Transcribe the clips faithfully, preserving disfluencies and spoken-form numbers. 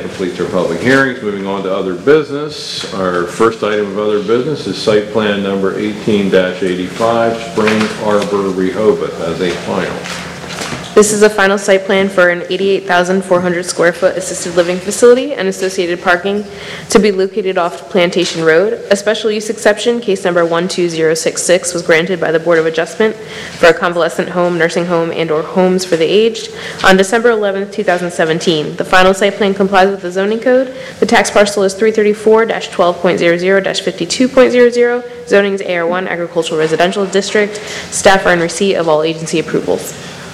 completes our public hearings. Moving on to other business. Our first item of other business is site plan number eighteen eighty-five, Spring Arbor Rehoboth as a final. This is a final site plan for an eighty-eight thousand four hundred square foot assisted living facility and associated parking to be located off Plantation Road. A special use exception, case number one two zero six six, was granted by the Board of Adjustment for a convalescent home, nursing home, and/or homes for the aged on December eleventh, two thousand seventeen. The final site plan complies with the zoning code. The tax parcel is three thirty-four dash twelve point zero zero dash fifty-two point zero zero. Zoning is A R one, Agricultural Residential District. Staff are in receipt of all agency approvals.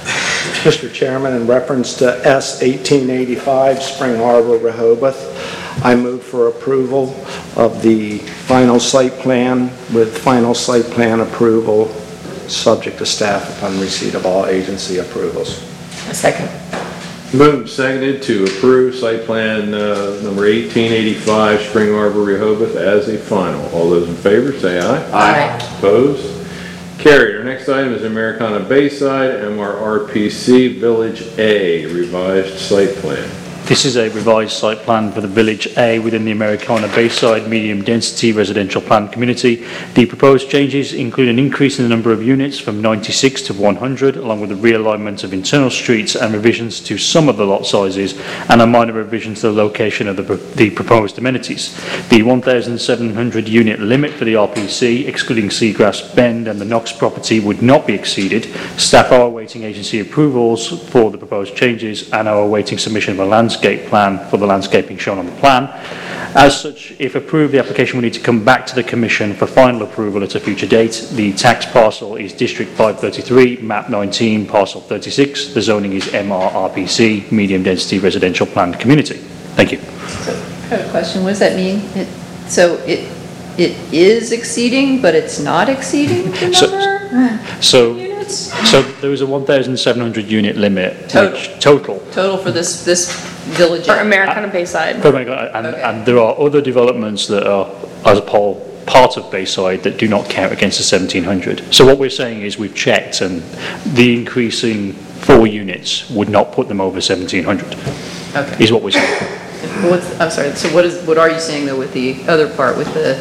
Mister Chairman, in reference to S eighteen eighty-five, Spring Arbor Rehoboth, I move for approval of the final site plan with final site plan approval subject to staff upon receipt of all agency approvals. A second. Moved, seconded to approve site plan uh, number eighteen eighty-five, Spring Arbor Rehoboth as a final. All those in favor say aye. Aye. Opposed? Carried. Our next item is Americana Bayside, M R R P C Village A, revised site plan. This is a revised site plan for the Village A within the Americana Bayside medium density residential plan community. The proposed changes include an increase in the number of units from ninety-six to one hundred, along with a realignment of internal streets and revisions to some of the lot sizes, and a minor revision to the location of the, the proposed amenities. The one thousand seven hundred unit limit for the R P C, excluding Seagrass Bend and the Knox property, would not be exceeded. Staff are awaiting agency approvals for the proposed changes and are awaiting submission of a landscape plan for the landscaping shown on the plan. As such, if approved, the application will need to come back to the Commission for final approval at a future date. The tax parcel is District five thirty-three, Map nineteen, Parcel thirty-six. The zoning is M R R P C, Medium Density Residential Planned Community. Thank you. So, I have a question. What does that mean? It, so it it is exceeding, but it's not exceeding the number? So, units? So there is a one thousand seven hundred unit limit. Total. Which, total. Total for this this village. For Americana Bayside. Oh my God, and, Okay. and there are other developments that are as a whole part of Bayside that do not count against the seventeen hundred. So what we're saying is we've checked, and the increasing four units would not put them over seventeen hundred. Okay. Is what we're saying. What's, I'm sorry. So what is what are you saying though with the other part with the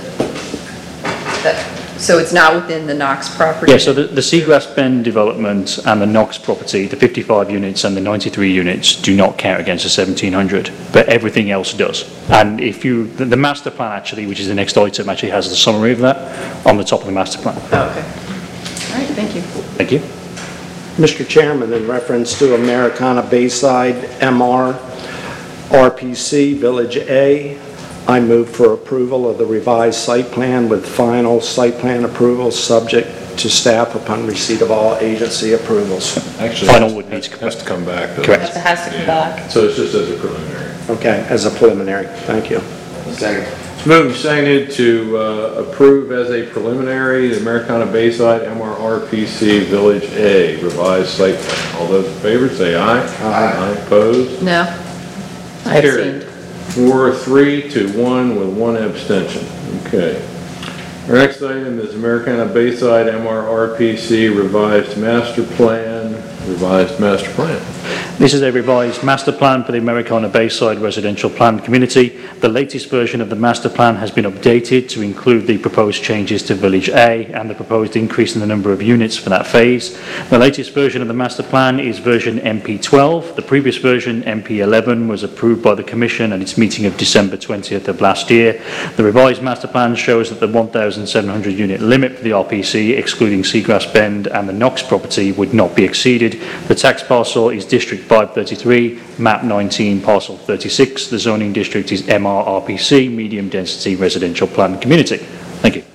that? So it's not within the Knox property? Yeah, so the, the Seagrass Bend development and the Knox property, the fifty-five units and the ninety-three units do not count against the seventeen hundred, but everything else does. And if you, the, the master plan actually, which is the next item, actually has the summary of that on the top of the master plan. Oh, okay. All right, thank you. Thank you. Mister Chairman, in reference to Americana Bayside, M R R P C Village A, I move for approval of the revised site plan with final site plan approval subject to staff upon receipt of all agency approvals. Actually, Final has, would need to come has to come back. doesn't Correct. It has to come back. So it's just as a preliminary. Okay, as a preliminary. Thank you. Second. It's moved and seconded to uh, approve as a preliminary the Americana Bayside M R R P C Village A revised site plan. All those in favor say aye. Aye. Aye. Opposed? No. I Carried. abstained. Four, three to one with one abstention. Okay. Our next item is Americana Bayside M R R P C revised master plan. Revised master plan. This is a revised master plan for the Americana Bayside residential planned community. The latest version of the master plan has been updated to include the proposed changes to Village A and the proposed increase in the number of units for that phase. The latest version of the master plan is version M P twelve. The previous version, M P eleven, was approved by the Commission at its meeting of December twentieth of last year. The revised master plan shows that the one thousand seven hundred unit limit for the R P C, excluding Seagrass Bend and the Knox property, would not be exceeded. The tax parcel is District five thirty-three, Map nineteen, Parcel thirty-six. The zoning district is M R R P C, Medium Density Residential Planned Community. Thank you.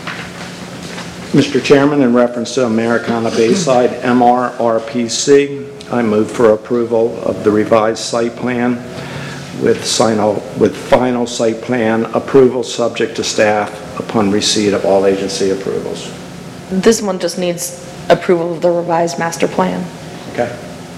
Mister Chairman, in reference to Americana Bayside M R R P C, I move for approval of the revised site plan with, final, with final site plan approval subject to staff upon receipt of all agency approvals. This one just needs approval of the revised master plan. Okay.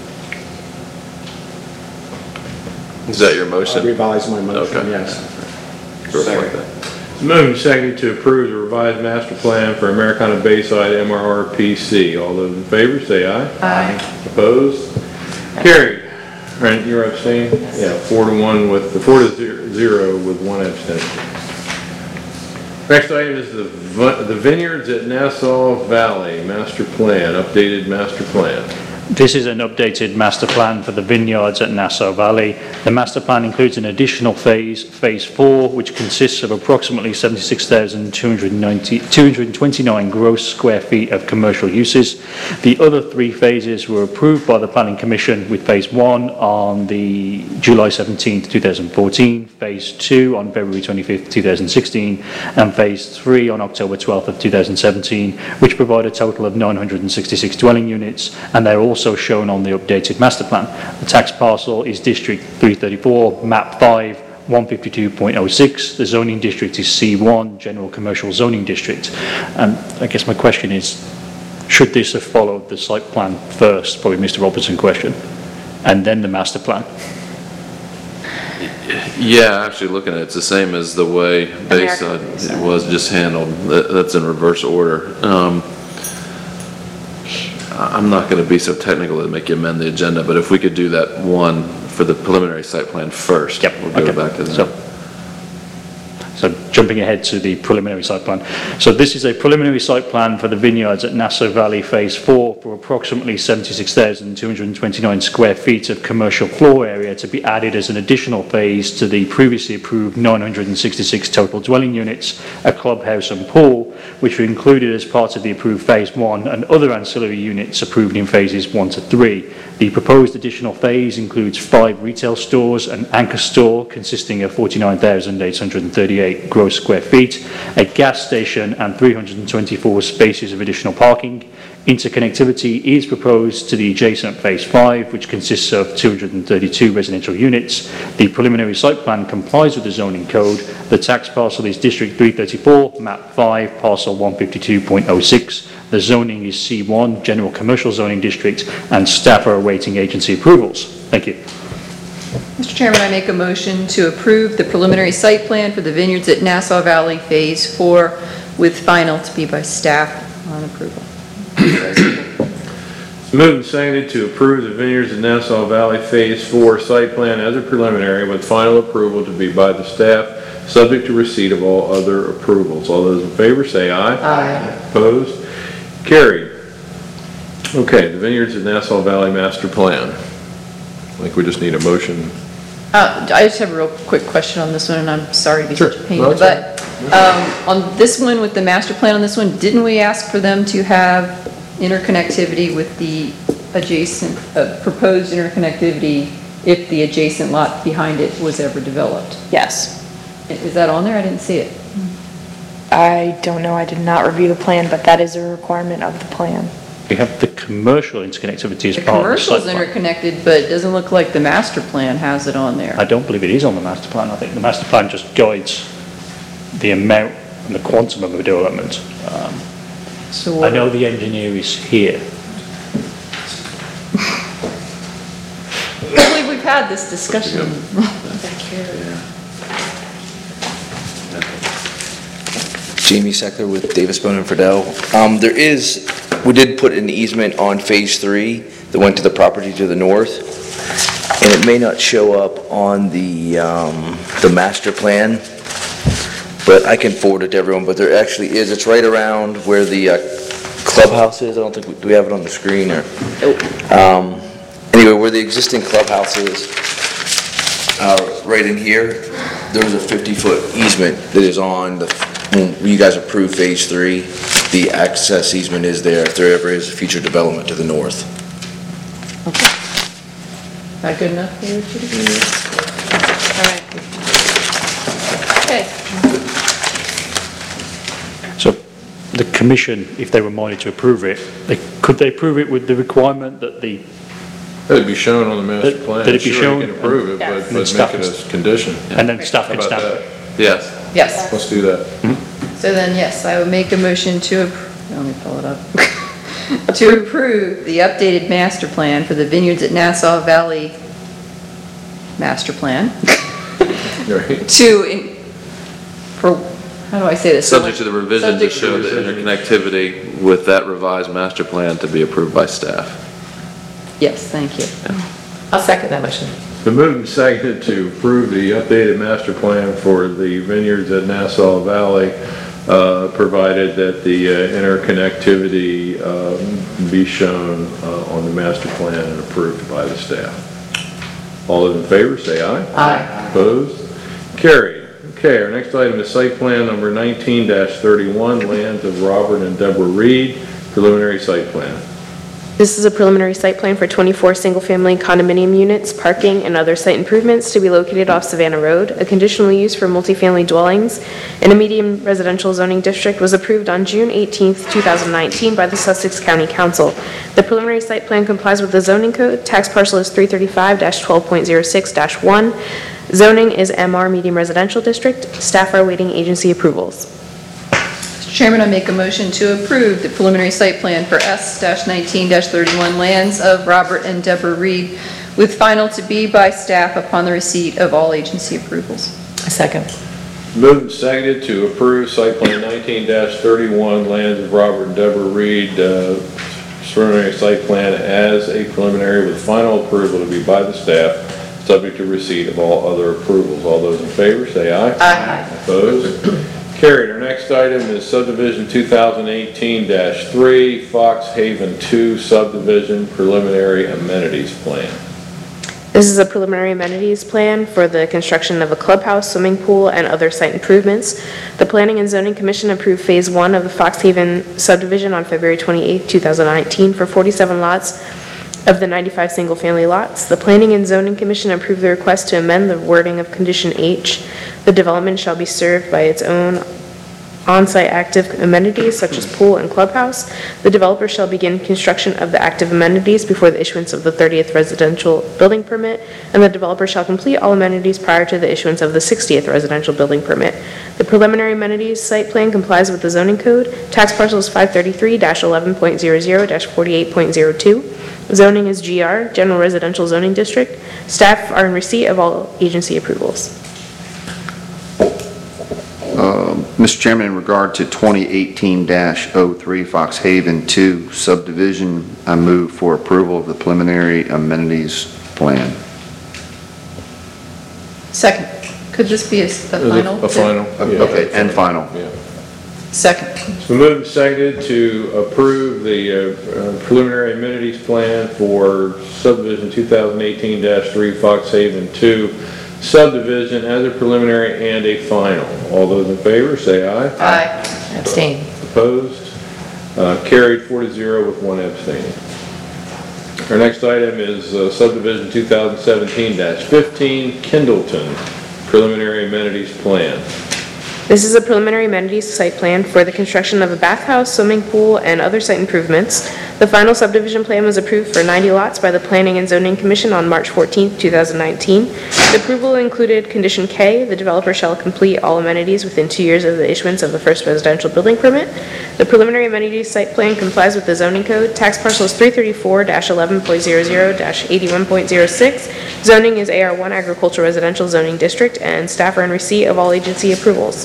Is that your I motion? revise my motion, Okay. yes. Second. Moved and seconded to approve the revised master plan for Americana Bayside M R R P C. All those in favor say aye. Aye. Opposed? Carried. All right, you're abstaining? Yeah, four to one with, the four to zero, zero with one abstention. Next item is the vi- the vineyards at Nassau Valley, master plan, updated master plan. This is an updated master plan for the vineyards at Nassau Valley. The master plan includes an additional phase, phase four, which consists of approximately seventy-six thousand two hundred twenty-nine gross square feet of commercial uses. The other three phases were approved by the Planning Commission, with phase one on the July seventeenth, two thousand fourteen, phase two on February twenty-fifth, two thousand sixteen, and phase three on October twelfth of two thousand seventeen, which provide a total of nine hundred sixty-six dwelling units, and they're also also shown on the updated master plan. The tax parcel is District three thirty-four, Map five, one fifty-two point oh six. The zoning district is C one, General Commercial Zoning District. And I guess my question is, should this have followed the site plan first, probably Mister Robertson question, and then the master plan? Yeah, actually looking at it, it's the same as the way Bayside it was just handled. That- That's in reverse order. Um, I'm not going to be so technical to make you amend the agenda, but if we could do that one for the preliminary site plan first. Yep, We'll go okay. back to that. So, So jumping ahead to the preliminary site plan. So this is a preliminary site plan for the vineyards at Nassau Valley Phase four for approximately seventy-six thousand two hundred twenty-nine square feet of commercial floor area to be added as an additional phase to the previously approved nine hundred sixty-six total dwelling units, a clubhouse and pool, which were included as part of the approved Phase one, and other ancillary units approved in phases one to three. The proposed additional phase includes five retail stores, an anchor store consisting of forty-nine thousand eight hundred thirty-eight gross square feet, a gas station, and three hundred twenty-four spaces of additional parking. Interconnectivity is proposed to the adjacent Phase five, which consists of two hundred thirty-two residential units. The preliminary site plan complies with the zoning code. The tax parcel is District three thirty-four, Map five, Parcel one fifty-two point oh six. The zoning is C one, General Commercial Zoning District, and staff are awaiting agency approvals. Thank you. Mister Chairman, I make a motion to approve the preliminary site plan for the vineyards at Nassau Valley Phase four with final to be by staff on approval. Moved and seconded to approve the vineyards at Nassau Valley Phase four site plan as a preliminary with final approval to be by the staff, subject to receipt of all other approvals. All those in favor say aye. Aye. Opposed? Carried. Okay, the vineyards at Nassau Valley Master Plan. I think we just need a motion. Uh, I just have a real quick question on this one, and I'm sorry to be Sure. such a pain, No, it's but um, on this one, with the master plan on this one, didn't we ask for them to have interconnectivity with the adjacent, uh, proposed interconnectivity if the adjacent lot behind it was ever developed? Yes. Is that on there? I didn't see it. I don't know, I did not review the plan, but that is a requirement of the plan. We have the commercial interconnectivity as The part of the site commercial's plan. interconnected, but it doesn't look like the master plan has it on there. I don't believe it is on the master plan. I think the master plan just guides the amount and the quantum of the development. Um, So I what- know the engineer is here. I believe we've had this discussion. Jamie Seckler with Davis Bone and Friedel. Um, there is, we did put an easement on Phase three that went to the property to the north, and it may not show up on the, um, the master plan, but I can forward it to everyone, but there actually is, it's right around where the uh, clubhouse is. I don't think, we- do we have it on the screen or? Um, Anyway, where the existing clubhouse is, uh, right in here, there's a fifty-foot easement that is on the, when you guys approve Phase three, the access easement is there if there ever is a future development to the north. Not good enough for you to do? All right. Okay. So the commission, if they were minded to approve it, they, could they approve it with the requirement that the, It'd be shown on the master That- plan. that it be Sure, shown you can approve it, Yes. but, And but staff make it is- a condition. and then staff How can about stamp that? it? Yes. Yes. Let's do that. So then, yes, I would make a motion to, appro- let me pull it up. To approve the updated master plan for the vineyards at Nassau Valley Master Plan Right. to, in- for, how do I say this? Subject to the revision to Subject to show the interconnectivity with that revised master plan to be approved by staff. Yes, thank you. I'll second that motion. It's been moved and seconded to approve the updated master plan for the vineyards at Nassau Valley, uh, provided that the uh, interconnectivity um, be shown uh, on the master plan and approved by the staff. All those in favor, say aye. Aye. Opposed? Carried. Okay, our next item is site plan number nineteen thirty-one, lands of Robert and Deborah Reed, preliminary site plan. This is a preliminary site plan for twenty-four single-family condominium units, parking, and other site improvements to be located off Savannah Road. A conditional use for multifamily dwellings in a medium residential zoning district was approved on June eighteenth, two thousand nineteen by the Sussex County Council. The preliminary site plan complies with the zoning code. Tax parcel is three thirty-five dash twelve point zero six dash one. Zoning is M R Medium Residential District. Staff are awaiting agency approvals. Mister Chairman, I make a motion to approve the preliminary site plan for S nineteen thirty-one lands of Robert and Deborah Reed, with final to be by staff upon the receipt of all agency approvals. A second. Moved and seconded to approve site plan nineteen thirty-one, lands of Robert and Deborah Reed, uh, preliminary site plan as a preliminary with final approval to be by the staff, subject to receipt of all other approvals. All those in favor, say aye. Aye. Opposed? Carried. Our next item is subdivision two thousand eighteen dash three, Fox Haven two subdivision preliminary amenities plan. This is a preliminary amenities plan for the construction of a clubhouse, swimming pool, and other site improvements. The Planning and Zoning Commission approved Phase one of the Fox Haven subdivision on February twenty-eighth, two thousand nineteen for forty-seven lots of the ninety-five single-family lots. The Planning and Zoning Commission approved the request to amend the wording of Condition H. The development shall be served by its own on-site active amenities such as pool and clubhouse. The developer shall begin construction of the active amenities before the issuance of the thirtieth residential building permit, and the developer shall complete all amenities prior to the issuance of the sixtieth residential building permit. The preliminary amenities site plan complies with the zoning code. Tax parcel is five thirty-three dash eleven point zero zero dash forty-eight point zero two. Zoning is G R, General Residential Zoning District. Staff are in receipt of all agency approvals. Mister Chairman, in regard to twenty eighteen dash oh three Fox Haven two subdivision, I move for approval of the preliminary amenities plan. Second. Could this be a, a final? A final. Yeah. Okay, and final. Yeah. Second. It's been moved and seconded to approve the uh, uh, preliminary amenities plan for subdivision two thousand eighteen dash three Fox Haven two subdivision as a preliminary and a final. All those in favor say aye. Aye. Abstain. Opposed? Uh, carried four to zero with one abstaining. Our next item is uh, subdivision two thousand seventeen dash fifteen Kindleton preliminary amenities plan. This is a preliminary amenities site plan for the construction of a bathhouse, swimming pool, and other site improvements. The final subdivision plan was approved for ninety lots by the Planning and Zoning Commission on March fourteenth, two thousand nineteen. The approval included Condition K, the developer shall complete all amenities within two years of the issuance of the first residential building permit. The preliminary amenities site plan complies with the zoning code. Tax parcel is three thirty-four dash eleven point zero zero dash eighty-one point zero six. Zoning is A R one Agricultural Residential Zoning District, and staff are in receipt of all agency approvals.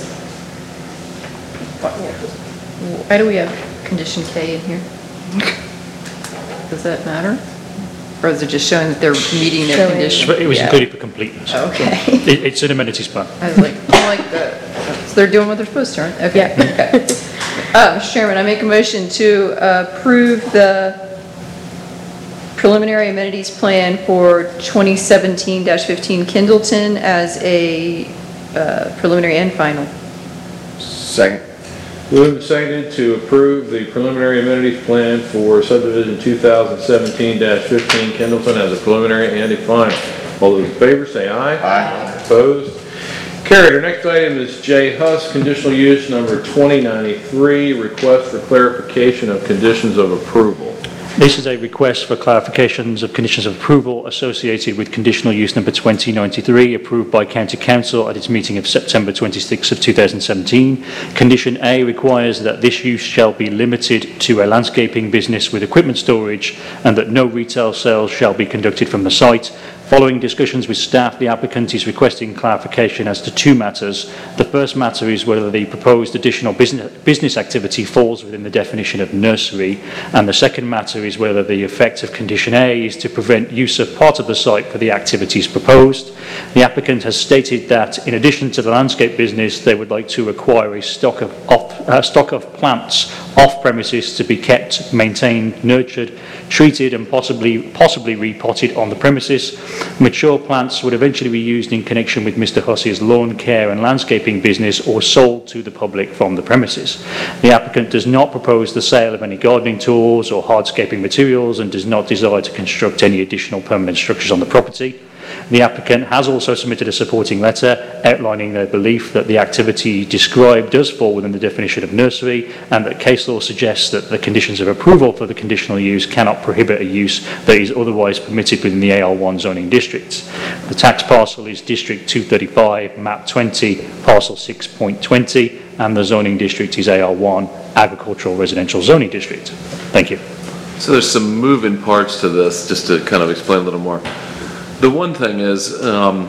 Why do we have condition K in here? Does that matter? Or is it just showing that they're meeting their condition? It was Yeah. included for completeness. Okay. It, it's an amenities plan. I was like, I like that. So they're doing what they're supposed to, right? Okay. Okay. Uh, Mister Chairman, I make a motion to approve the preliminary amenities plan for twenty seventeen dash fifteen Kindleton as a uh, preliminary and final. Second. Moved and seconded to approve the preliminary amenities plan for subdivision two thousand seventeen dash fifteen Kindleton as a preliminary and a final. All those in favor say aye. Aye. Opposed? Carried. Our next item is J. Huss, conditional use number twenty ninety-three, request for clarification of conditions of approval. This is a request for clarifications of conditions of approval associated with conditional use number twenty ninety-three, approved by County Council at its meeting of September twenty-sixth of two thousand seventeen. Condition A requires that this use shall be limited to a landscaping business with equipment storage, and that no retail sales shall be conducted from the site. Following discussions with staff, the applicant is requesting clarification as to two matters. The first matter is whether the proposed additional business, business activity falls within the definition of nursery, and the second matter is whether the effect of condition A is to prevent use of part of the site for the activities proposed. The applicant has stated that in addition to the landscape business, they would like to acquire a stock of, off, uh, stock of plants off premises to be kept, maintained, nurtured, treated and possibly, possibly repotted on the premises. Mature plants would eventually be used in connection with Mister Hussey's lawn care and landscaping business or sold to the public from the premises. The applicant does not propose the sale of any gardening tools or hardscaping materials and does not desire to construct any additional permanent structures on the property. The applicant has also submitted a supporting letter outlining their belief that the activity described does fall within the definition of nursery and that case law suggests that the conditions of approval for the conditional use cannot prohibit a use that is otherwise permitted within the A R one zoning district. The tax parcel is District two thirty-five, Map twenty, Parcel six point twenty, and the zoning district is A R one, Agricultural Residential Zoning District. Thank you. So there's some moving parts to this, just to kind of explain a little more. The one thing is, um,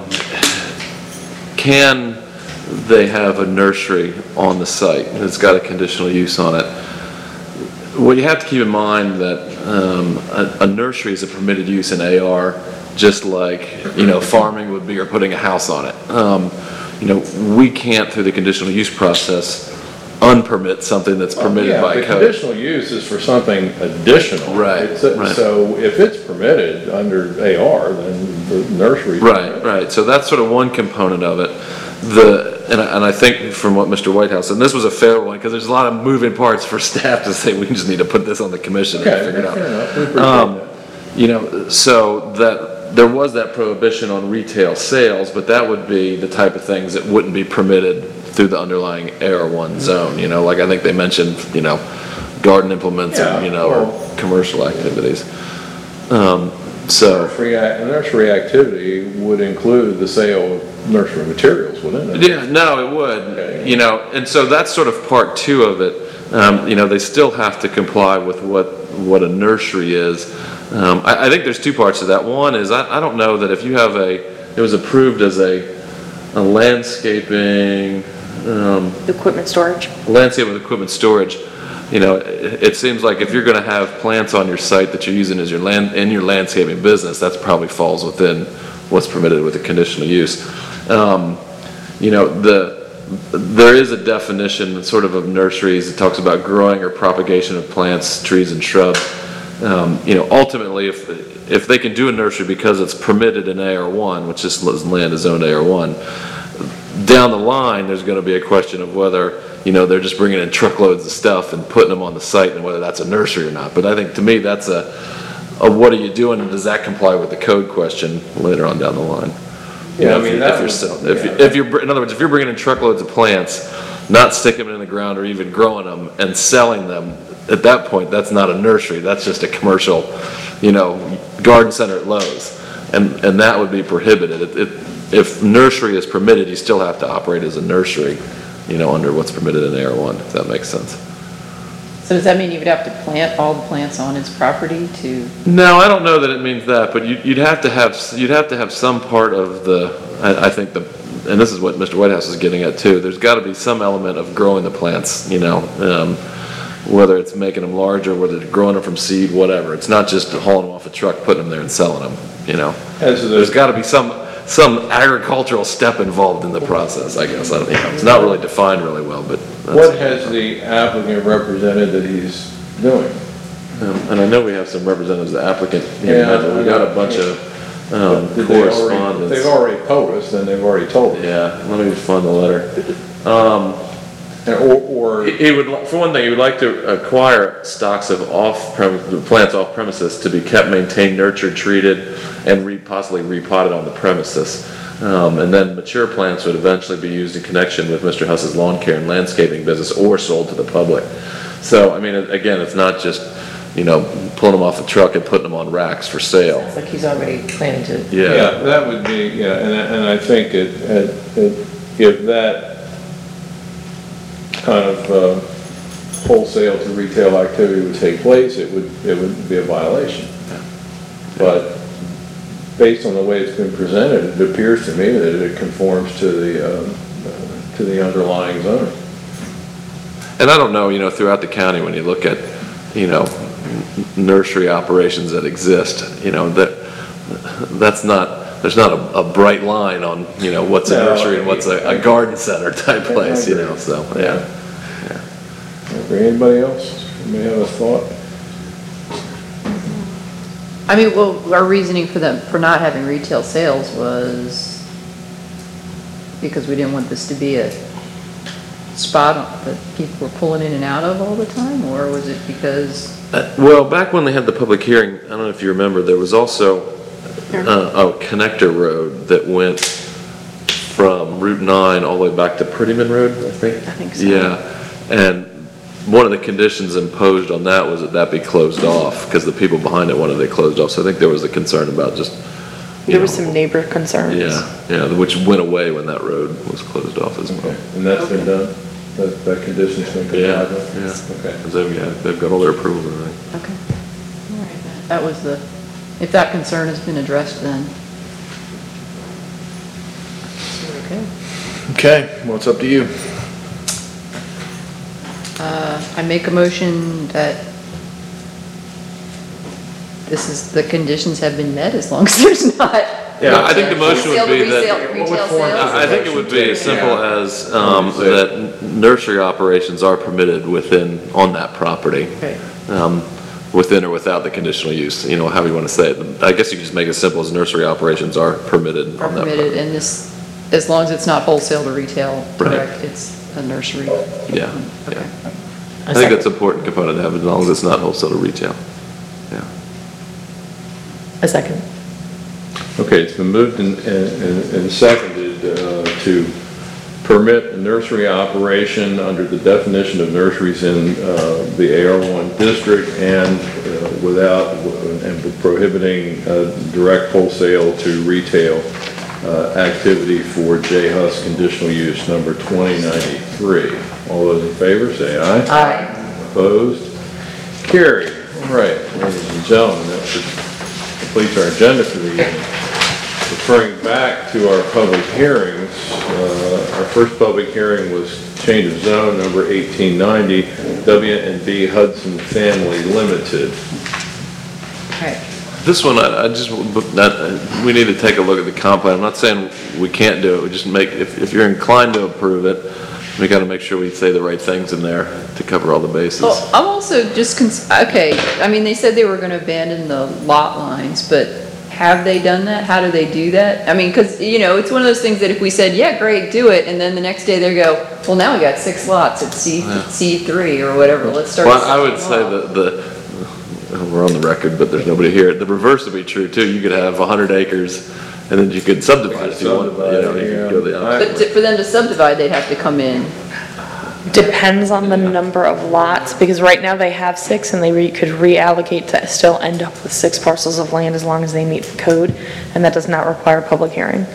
can they have a nursery on the site that's got a conditional use on it? Well, you have to keep in mind that um, a, a nursery is a permitted use in A R, just like, you know, farming would be or putting a house on it. Um, you know, we can't, through the conditional use process, unpermit something that's permitted Yeah, by the code. conditional use is for something additional. Right, It's a- right. So if it's permitted under A R, then the nursery. Right, right. So that's sort of one component of it. The, and I, and I think from what Mister Whitehouse, and this was a fair one, because there's a lot of moving parts for staff to say, we just need to put this on the commission and Okay, figure it out. fair enough. We appreciate Um, that. You know, so that, there was that prohibition on retail sales, but that would be the type of things that wouldn't be permitted through the underlying A R one zone, you know, like I think they mentioned, you know, garden implements, Yeah, or, you know, well- or commercial activities. Um, so, Nursery, ac- nursery activity would include the sale of nursery materials, wouldn't it? yeah, no, it would, Okay. you know, and so that's sort of part two of it. Um, you know, they still have to comply with what, what a nursery is. Um, I, I think there's two parts to that. One is, I, I don't know that if you have a, it was approved as a, a landscaping, um, Equipment storage. landscape with equipment storage, you know, it, it seems like if you're gonna have plants on your site that you're using as your land, in your landscaping business, that probably falls within what's permitted with a conditional use. Um, you know, the, there is a definition sort of of nurseries that talks about growing or propagation of plants, trees and shrubs. Um, you know, ultimately, if, if they can do a nursery because it's permitted in A R one, which this land is zoned A R one, down the line, there's going to be a question of whether, you know, they're just bringing in truckloads of stuff and putting them on the site and whether that's a nursery or not. But I think to me, that's a, a what are you doing and does that comply with the code question later on down the line? You Yeah, know, I if mean, you- that if you're would- sell- If, you- yeah. if you're, in other words, if you're bringing in truckloads of plants, not sticking them in the ground or even growing them and selling them, at that point, that's not a nursery, that's just a commercial, you know, garden center at Lowe's. And, and that would be prohibited. It, it, if nursery is permitted, you still have to operate as a nursery, you know, under what's permitted in A R one, if that makes sense. So does that mean you would have to plant all the plants on its property to? No, I don't know that it means that, but you, you'd have to have, you'd have to have some part of the, I, I think the, and this is what Mister Whitehouse is getting at too, there's gotta be some element of growing the plants, you know, um, whether it's making them larger, whether it's growing them from seed, whatever. It's not just hauling them off a truck, putting them there and selling them, you know. As the- There's gotta be some, some agricultural step involved in the process, I guess. I don't, you know, it's not really defined really well, but. that's- What has the applicant represented that he's doing? Um, And I know we have some representatives of the applicant here, Yeah, but we got a bunch of um, Did they already- If correspondence. they've already told us, then they've already told us. Yeah, let me find the letter. Um, And- Or, or, He he would, li- for one thing, he would like to acquire stocks of off-premise, plants off premises to be kept, maintained, nurtured, treated, and re, possibly repotted on the premises. Um, and then mature plants would eventually be used in connection with Mister Huss's lawn care and landscaping business or sold to the public. So, I mean, it- again, it's not just, you know, pulling them off the truck and putting them on racks for sale. It's like he's already planning to. yeah, that would be, yeah, and, I- and I think it, it, it- if that kind of uh, wholesale to retail activity would take place, it would, it would be a violation. But based on the way it's been presented, it appears to me that it conforms to the, um, uh, to the underlying zoning. And I don't know, you know, throughout the county, when you look at, you know, nursery operations that exist, you know, that, that's not, there's not a, a bright line on, you know, what's a No, nursery and what's a, a garden center type place, you know, so, yeah. Anybody else? Anybody have a thought? I mean, well, our reasoning for them, for not having retail sales was because we didn't want this to be a spot that people were pulling in and out of all the time, or was it because? Uh, Well, back when they had the public hearing, I don't know if you remember, there was also uh, a connector road that went from Route nine all the way back to Prettyman Road, I think? I think so. Yeah, and one of the conditions imposed on that was that that be closed off, because the people behind it wanted it closed off, so I think there was a concern about just, you There was know, some neighbor concerns. Yeah, yeah, which went away when that road was closed off as well. Okay, and that's been done? That, that condition's been Yeah, complied with? yeah. Okay. 'Cause they've, yeah, they've got all their approvals and everything. Okay. All right. That was the, if that concern has been addressed, then. Okay. Okay, well, it's up to you. Uh, I make a motion that this is, the conditions have been met as long as there's not. Yeah, I think the motion would Sale to be that- resale- Retail sales. I I think it would be as simple as um, that nursery operations are permitted within, on that property, Okay. um, within or without the conditional use, you know, however you want to say it. I guess you could just make it as simple as nursery operations are permitted Are on that permitted, property. and this, as long as it's not wholesale to retail, Right. correct? It's a nursery. Yeah, Okay. yeah. I think that's an important component to have, as long as it's not wholesale to retail. Yeah. A second. Okay, it's been moved and, and, and seconded uh, to permit a nursery operation under the definition of nurseries in uh, the A R one district and uh, without, and prohibiting uh, direct wholesale to retail uh, activity for J Hus conditional use number twenty ninety-three. All those in favor, say aye. Aye. Opposed? Carried. All right, ladies and gentlemen, that completes our agenda for the evening. Referring back to our public hearings, uh, our first public hearing was change of zone number eighteen ninety, W and B Hudson Family Limited. Okay. This one, I, I just, that, we need to take a look at the comp plan. I'm not saying we can't do it, we just make, if, if you're inclined to approve it, we gotta make sure we say the right things in there to cover all the bases. Well, I'm also just, cons- okay, I mean, they said they were gonna abandon the lot lines, but have they done that? How do they do that? I mean, because, you know, it's one of those things that if we said, yeah, great, do it, and then the next day they go, well, now we got six lots at C, C three or whatever, let's start. Well, I would a say lot. that the, we're on the record, but there's nobody here. The reverse would be true too. You could have a hundred acres and then you could subdivide if you want, you know, you could go the opposite. But to- for them to subdivide, they'd have to come in. Depends on the number of lots, because right now they have six and they re- could reallocate to still end up with six parcels of land as long as they meet the code, and that does not require a public hearing.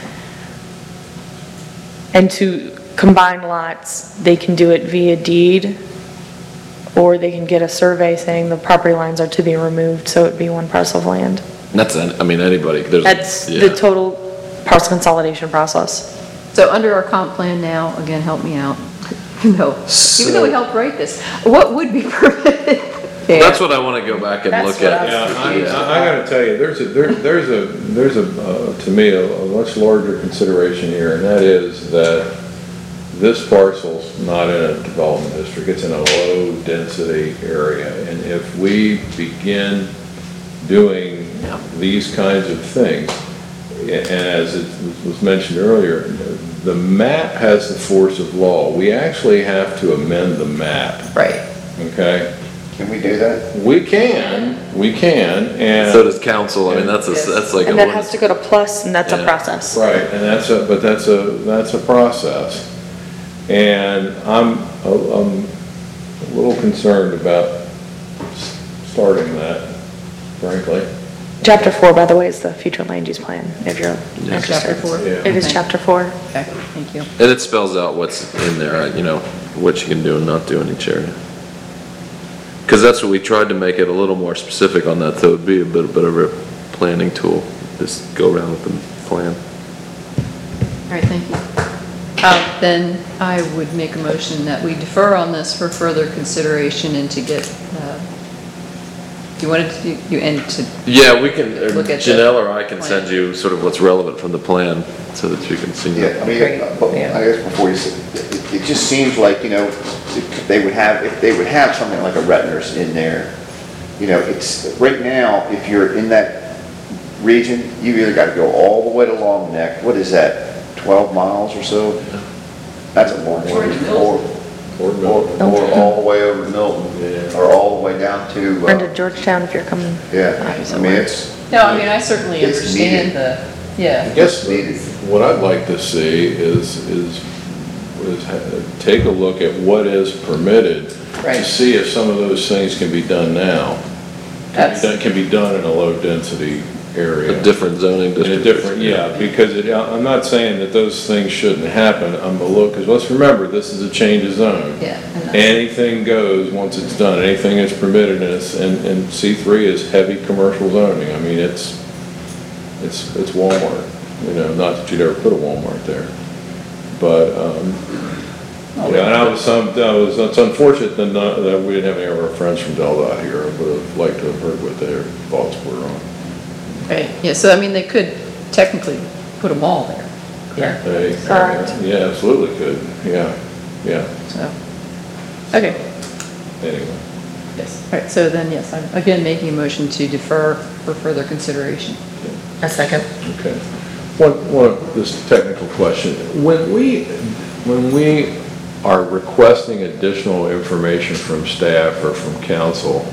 And to combine lots, they can do it via deed, or they can get a survey saying the property lines are to be removed, so it'd be one parcel of land. That's, an- I mean, anybody, there's. That's yeah. the total parcel consolidation process. So under our comp plan now, again, help me out. No, even though we helped write this, what would be permitted? Yeah. That's what I want to go back and That's look what at. I Yeah, I, Yeah. I I gotta tell you, there's a, there, there's a, there's a, uh, to me, a, a much larger consideration here, and that is that this parcel's not in a development district, it's in a low-density area, and if we begin doing these kinds of things, and as it was mentioned earlier, the map has the force of law. We actually have to amend the map, Right. okay? Can we do that? We can, we can, and. So does council. I mean, that's a, that's like. And a that one- has to go to plus, and that's a Yeah. process. Right, and that's a, but that's a, that's a process. And I'm, I'm a little concerned about s- starting that, frankly. Chapter four, by the way, is the future land use plan, if you're Yeah. interested. Chapter four? Yeah. It is Okay. chapter four. Okay, thank you. And it spells out what's in there, you know, what you can do and not do in each area. Because that's what we tried to make it a little more specific on that, so it'd be a bit, bit of a planning tool just go around with the plan. All right, thank you. Um, Then I would make a motion that we defer on this for further consideration and to get, uh, you wanted to, you end to, Yeah, we can, or Look at the Janelle or I can plan. send you sort of what's relevant from the plan so that you can see. Yeah, I mean, Great, uh, but yeah. I guess before you say, it, it just seems like, you know, if they would have, if they would have something like a Retner's in there, you know, it's, right now, if you're in that region, you either gotta go all the way to Long Neck, what is that, twelve miles or so? That's a long way. Or, Or or, Milton. or all the way over to Milton, Yeah. or all the way down to, Or to uh, Georgetown if you're coming. yeah, I mean, it's, no, I mean, I certainly It's understand needed. the, yeah. I guess needed. what I'd like to see is, is, is ha- take a look at what is permitted to Right. see if some of those things can be done now. Can be That's- done, can be done in a low-density area. A different zoning In a district. different, yeah, because it, I'm not saying that those things shouldn't happen, I'm a little, because let's remember, this is a change of zone. Yeah. and that's- Anything goes once it's done, anything is permitted, and it's, and, and C three is heavy commercial zoning, I mean, it's, it's, it's Walmart, you know, not that you'd ever put a Walmart there. But, um, you know, and I was some, I was, it's unfortunate that not, that we didn't have any of our friends from Delta out here, I would have liked to have heard what their thoughts were on. Right, yeah, so I mean, they could technically put them all there, Yeah. They- Correct. Yeah, absolutely could, yeah, yeah, so. Okay, anyway. yes, all right, so then, yes, I'm again making a motion to defer for further consideration. A second. Okay. One, one, this technical question. When we, when we are requesting additional information from staff or from council,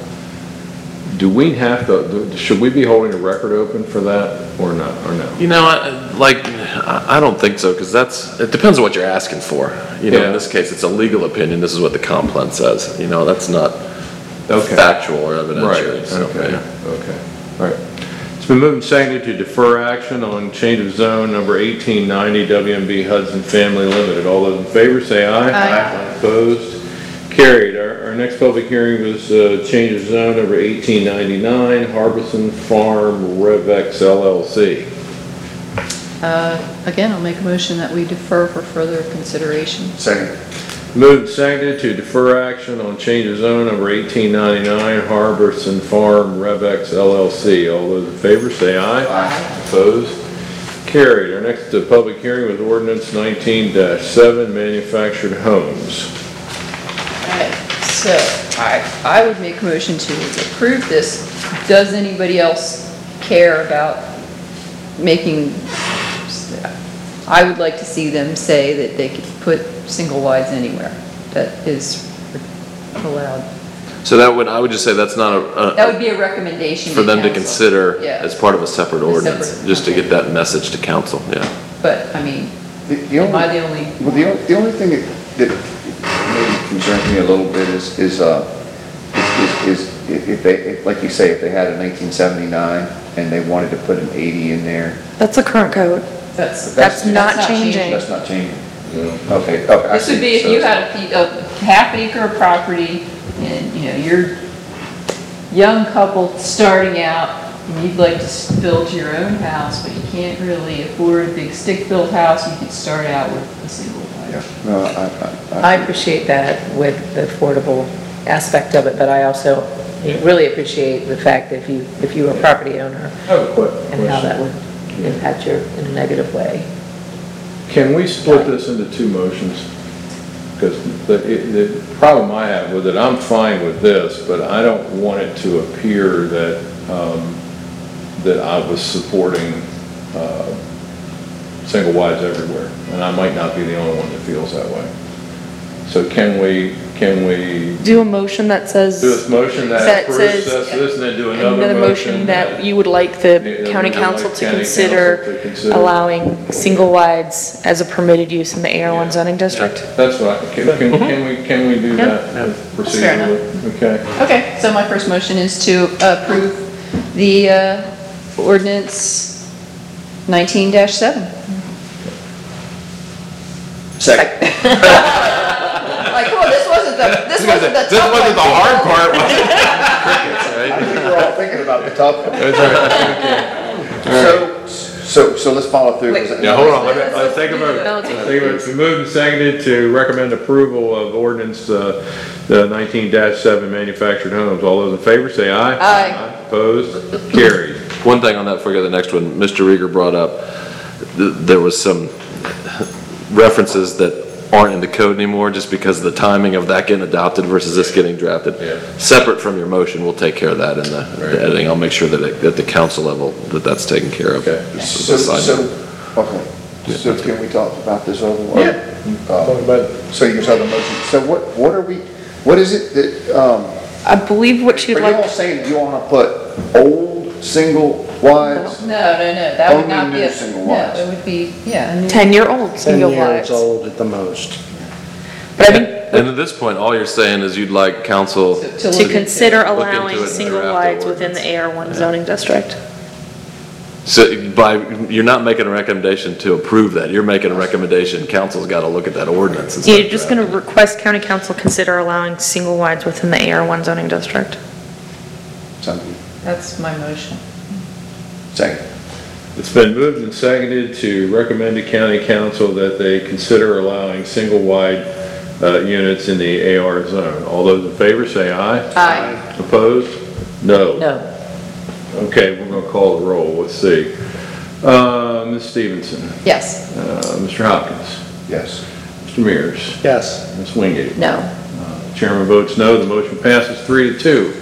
do we have to, do- should we be holding a record open for that or not, or no? You know, I, like, I I don't think so, because that's, it depends on what you're asking for. You know, Yeah. in this case, it's a legal opinion, this is what the comp plan says, you know, that's not Okay. factual or Right, evidentiary. so, okay, yeah. okay, all right. It's been moved and seconded to defer action on change of zone number eighteen ninety W M B Hudson Family Limited. All those in favor, say aye. Aye. Opposed? Carried. Our, our next public hearing was, uh, change of zone number eighteen ninety-nine, Harbison Farm Revex L L C. Uh, Again, I'll make a motion that we defer for further consideration. second. Moved and seconded to defer action on change of zone number eighteen ninety-nine, Harbison Farm Revex L L C. All those in favor, say aye. Aye. Opposed? Carried. Our next uh, public hearing was ordinance nineteen dash seven, manufactured homes. Alright, so I, I would make a motion to approve this. Does anybody else care about making, I would like to see them say that they could put single wides anywhere. That is allowed. So that would, I would just say that's not a, That a- would be a recommendation for them to council. consider Yeah. as part of a separate ordinance, separate, just to okay. get that message to council, yeah. But, I mean, The- the am I only- the only? Well, the, on- the only thing that, that maybe concerns me a little bit is, is, uh, is, is, is if if they, if- like you say, if they had a nineteen seventy-nine and they wanted to put an eighty in there, That's the current code. That's, That's not changing. that's not changing. Okay, okay. I This would see. be if So- you had a, fe- a half acre of property and, you know, you're young couple starting out and you'd like to s- build your own house, but you can't really afford a big stick-built house, you could start out with a single wide. Yeah, no, I, I. I appreciate that with the affordable aspect of it, but I also really appreciate the fact that if you, if you were a property owner I have a que- and how that question. would impact you in a negative way. Can we split this into two motions? Because the, it- the problem I have with it, I'm fine with this, but I don't want it to appear that, um, that I was supporting, uh, single wides everywhere. And I might not be the only one that feels that way. So can we, can we Do a motion that says. do this motion that That approves says- this, this, and then do another Another motion? motion that you would like the Yeah, county we'd like council to county consider council to consider. allowing single wides as a permitted use in the A R one zoning district? That's what, I- can, can, can we, can we do that That's fair enough. procedurally? Okay. Okay, so my first motion is to approve the uh, ordinance nineteen dash seven. Second. Like, oh, this wasn't the, this wasn't the This tough wasn't the one. hard part, was it? Crickets, I right? think we're all thinking about the tough one. That's all right. So, So, so let's follow through. Wait. Yeah, hold on, let me, let's take a vote. No, take a Let's take a vote. It's been moved and seconded to recommend approval of ordinance, uh, the nineteen dash seven manufactured homes. All those in favor, say aye. Aye. Opposed? Carried. One thing on that before we go to the next one, Mister Rieger brought up, th- there was some references that aren't in the code anymore just because of the timing of that getting adopted versus this getting drafted. Yeah. Separate from your motion, we'll take care of that in the Right. the editing. I'll make sure that it- at the council level, that that's taken care of. Okay. Just So, as a side so, note. okay, so can we talk about this other one? Yeah. Uh, Talk about it. So you're talking motion, so what, what are we, what is it that, um, I believe what are you'd you all like, saying you wanna put old, single wides? No, no, no, that would Only not be, new a- single no, wides. it would be, yeah. a new- ten-year-old ten single years wives. old at the most. But I mean, And at this point, all you're saying is you'd like council, To to look into. consider into allowing it and single draft wides the within the A R one zoning district. so by, you're not making a recommendation to approve that, you're making a recommendation, council's gotta look at that ordinance and stuff. You're just gonna request county council consider allowing single wides within the A R one zoning district. Something, That's my motion. second. It's been moved and seconded to recommend to county council that they consider allowing single-wide uh, units in the A R zone. All those in favor, say aye. Aye. Opposed? No. No. Okay, we're gonna call the roll, let's see. Uh, Miz Stevenson, Yes. uh, Mister Hopkins, Yes. Mister Mears, Yes. Miz Wingate. No. Chairman votes no, the motion passes three to two.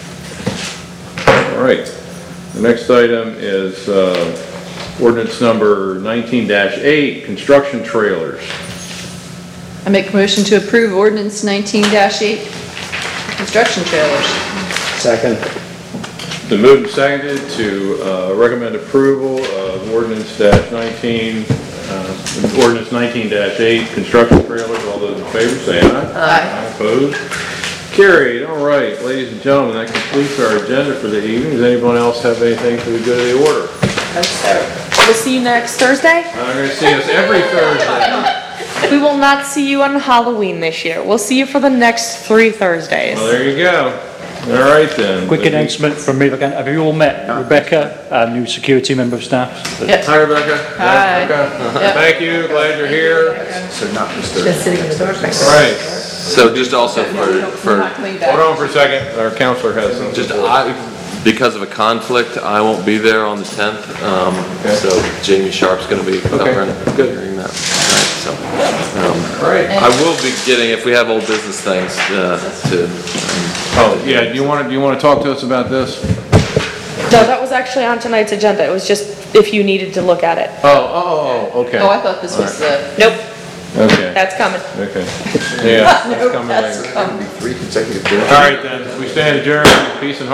All right, the next item is uh, ordinance number nineteen dash eight, construction trailers. I make a motion to approve ordinance nineteen dash eight, construction trailers. Second. The moved and seconded to uh, recommend approval of ordinance dash nineteen, uh, ordinance nineteen dash eight, construction trailers. All those in favor, say aye. Aye. Opposed? Carried. All right, ladies and gentlemen, that completes our agenda for the evening. Does anyone else have anything for the good of the order? We'll see you next Thursday. I'm going to see us every Thursday. We will not see you on Halloween this year. We'll see you for the next three Thursdays. Well, there you go. All right then. Quick announcement from me again. Have you all met Rebecca, our new security member of staff? Yes. Hi, Rebecca. Hi. Rebecca. Yep. Thank you. Glad you're here. So not this Thursday. Just sitting in the doorway. All right. So just also for, for, Not coming back. Hold on for a second. Our counselor has something. just I, because of a conflict, I won't be there on the tenth. Um, Okay. so Jamie Sharp's gonna be covering, good. hearing that tonight, so. um, All right. I will be getting, if we have old business things, uh, to, Oh, yeah. Do you want to, do you want to talk to us about this? No, that was actually on tonight's agenda. It was just if you needed to look at it. Oh, oh, oh, okay. Oh, I thought this was the, Nope, Okay, that's coming. okay. Yeah, that's coming that's, later. um, Three consecutive days. All right then, we stand adjourned. Peace and